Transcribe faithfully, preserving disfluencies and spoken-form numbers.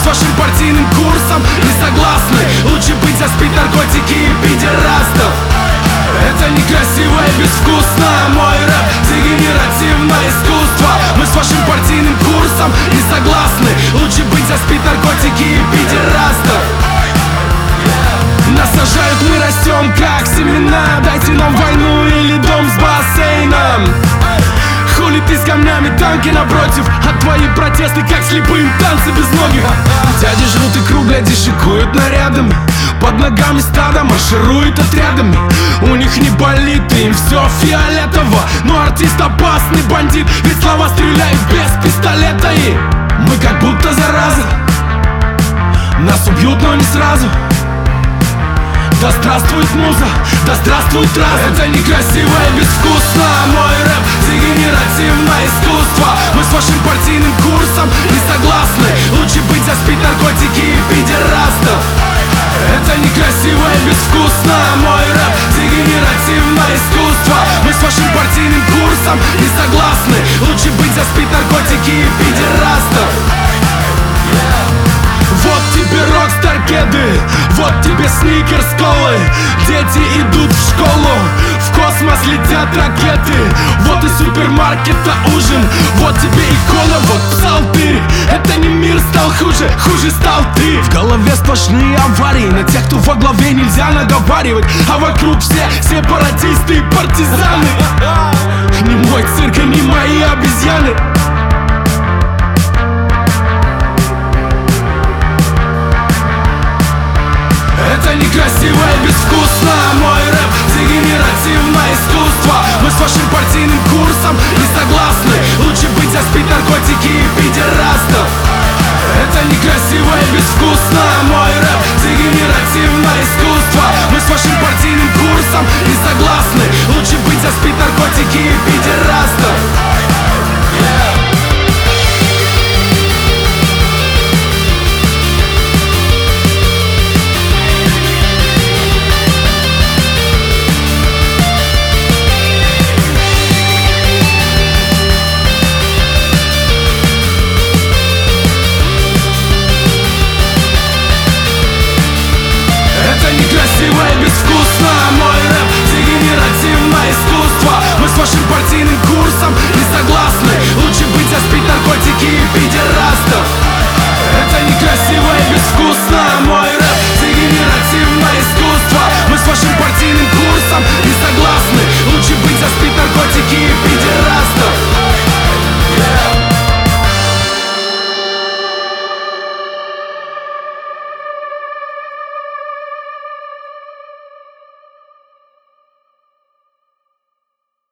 с вашим партийным курсом не согласны. Лучше быть заспить наркотики и пидерастов. Это некрасиво и безвкусно. Мой рэп — дегенеративное искусство. Мы с вашим партийным курсом не согласны. Лучше быть заспить наркотики и пидерастов. Нас сажают, мы растем как семена. Дайте нам войну или дом с бассейном. Хули ты с камнями, танки напротив, а твои протесты как слепые танцы без ноги. Дяди жрут икру, глядя, шикуют нарядами. Под ногами стадо марширует отрядами. У них не болит, им все фиолетово. Но артист опасный бандит, ведь слова стреляют без пистолета. И мы как будто зараза. Нас убьют, но не сразу. Да здравствует муза, да здравствует разум. Это некрасиво и безвкусно. Мой рэп — дегенеративное искусство. Мы с вашим партийным курсом не согласны. Лучше быть заспить наркотики и пидерастов. Это некрасиво и безвкусно. Мой рэп — дегенеративное искусство. Мы с вашим партийным курсом не согласны. Лучше быть заспить наркотики и пидерастов. Вот тебе рокстар-кеды, вот тебе сникерс-колы. Дети идут в школу, в космос летят ракеты. Вот и супермаркета ужин, вот тебе икона, вот псалтырь. Это не мир стал хуже, хуже стал ты. В голове сплошные аварии, на тех, кто во главе, нельзя наговаривать. А вокруг все сепаратисты и партизаны. Не мой цирк и не мои обезьяны. Это некрасиво и безвкусно. Мой рэп — дегенеративное искусство. Мы с вашим партийным курсом не согласны. Лучше быть заспить наркотики и пидерастов. Это некрасиво и безвкусно. Мой рэп — дегенеративное искусство. Мы с вашим партийным курсом не согласны. Лучше быть заспить наркотики и пидерастов. Некрасиво и безвкусно. Мой рэп — дегенеративное искусство. Мы с вашим партийным курсом не согласны. Лучше быть заспить наркотики и пидерастов. Это некрасиво и безвкусно. Мой